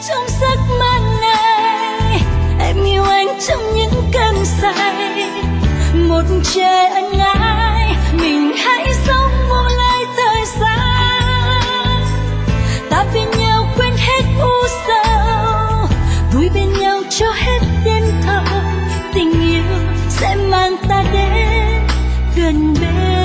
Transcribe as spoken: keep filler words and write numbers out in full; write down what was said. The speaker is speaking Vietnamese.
trong giấc mơ này, em yêu anh trong những cơn say. Một trời ân ái, mình hãy sống một lời thời gian. Ta bên nhau quên hết u sầu, vui bên nhau cho hết đêm thâu. Tình yêu sẽ mang ta đến gần bên.